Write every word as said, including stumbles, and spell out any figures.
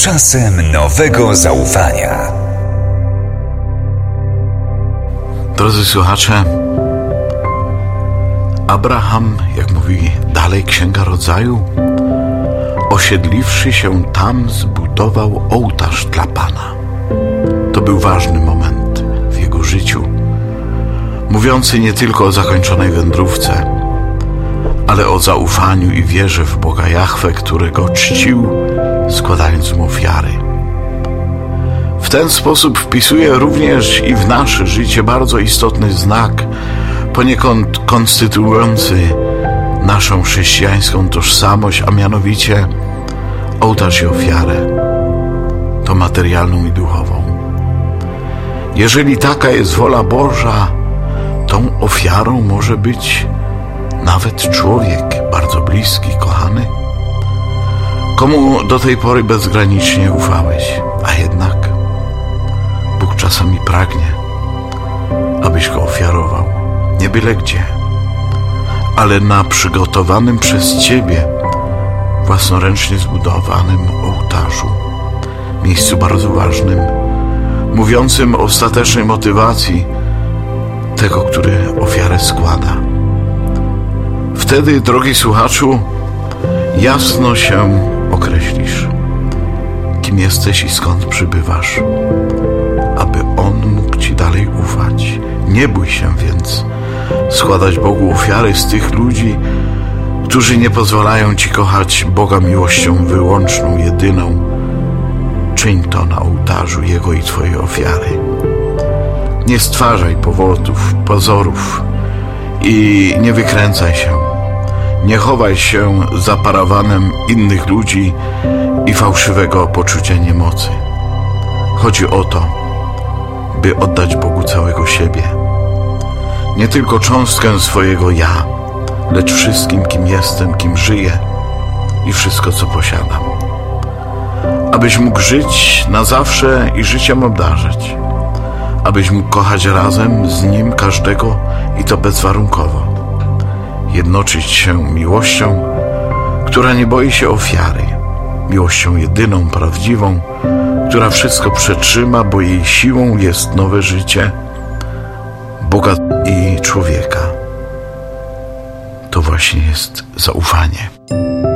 Czasem nowego zaufania. Drodzy słuchacze, Abraham, jak mówi dalej Księga Rodzaju, osiedliwszy się tam, zbudował ołtarz dla Pana. To był ważny moment w jego życiu, mówiący nie tylko o zakończonej wędrówce, ale o zaufaniu i wierze w Boga Jahwe, którego czcił, składając mu ofiary. W ten sposób wpisuje również i w nasze życie bardzo istotny znak, poniekąd konstytuujący naszą chrześcijańską tożsamość, a mianowicie ołtarz i ofiarę, to materialną i duchową. Jeżeli taka jest wola Boża, tą ofiarą może być nawet człowiek bardzo bliski, kochany, komu do tej pory bezgranicznie ufałeś, a jednak Bóg czasami pragnie, abyś go ofiarował, nie byle gdzie, ale na przygotowanym przez Ciebie własnoręcznie zbudowanym ołtarzu, miejscu bardzo ważnym, mówiącym o ostatecznej motywacji tego, który ofiarę składa. Wtedy, drogi słuchaczu, jasno się określisz, kim jesteś i skąd przybywasz, aby On mógł Ci dalej ufać. Nie bój się więc składać Bogu ofiary z tych ludzi, którzy nie pozwalają Ci kochać Boga miłością wyłączną, jedyną. Czyń to na ołtarzu Jego i Twojej ofiary. Nie stwarzaj powodów, pozorów i nie wykręcaj się. Nie chowaj się za parawanem innych ludzi i fałszywego poczucia niemocy. Chodzi o to, by oddać Bogu całego siebie. Nie tylko cząstkę swojego ja, lecz wszystkim, kim jestem, kim żyję i wszystko, co posiadam. Abyś mógł żyć na zawsze i życiem obdarzać. Abyś mógł kochać razem z Nim każdego i to bezwarunkowo. Jednoczyć się miłością, która nie boi się ofiary. Miłością jedyną, prawdziwą, która wszystko przetrzyma, bo jej siłą jest nowe życie Boga i człowieka. To właśnie jest zaufanie.